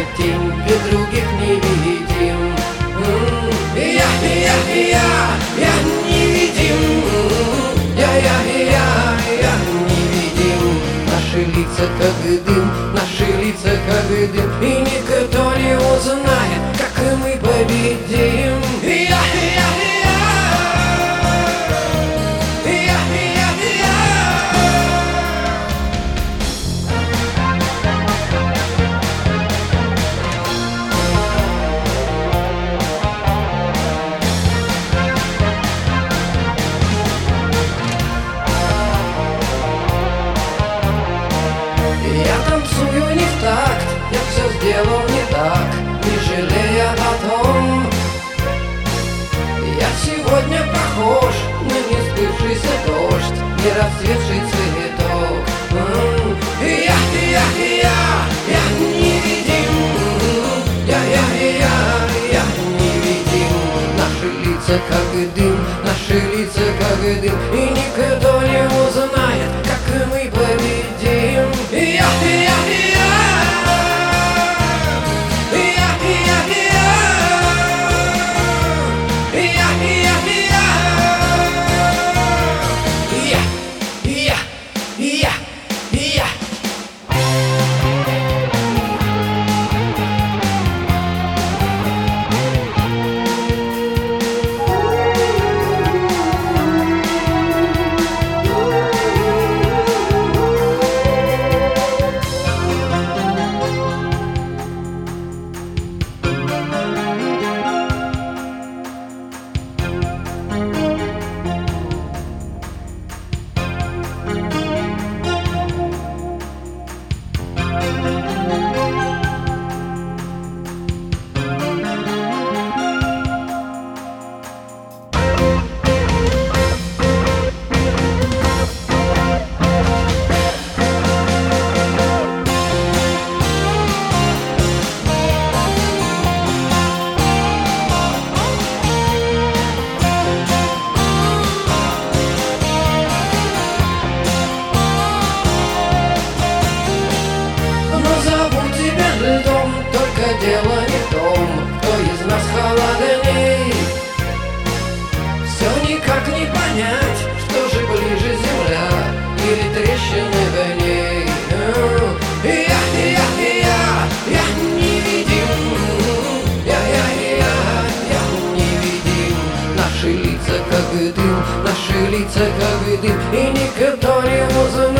тень, для других невидим. Я невидим, я невидим. Наши лица как дым, наши лица как дым, и никто не узнает, как мы победим. Я танцую не в такт, я все сделал не так, не жалея о том. Я сегодня похож на несбывшийся дождь, не расцветший цветок. Я невидим, я невидим. Наши лица как дым, наши лица как дым, и никто не узнает, как мы победим. Дело не в том, кто из нас холодней. Все никак не понять, что же ближе земля или трещины в ней. Я невидим, я невидим. Наши лица как дым, наши лица как дым, и никто не узнает.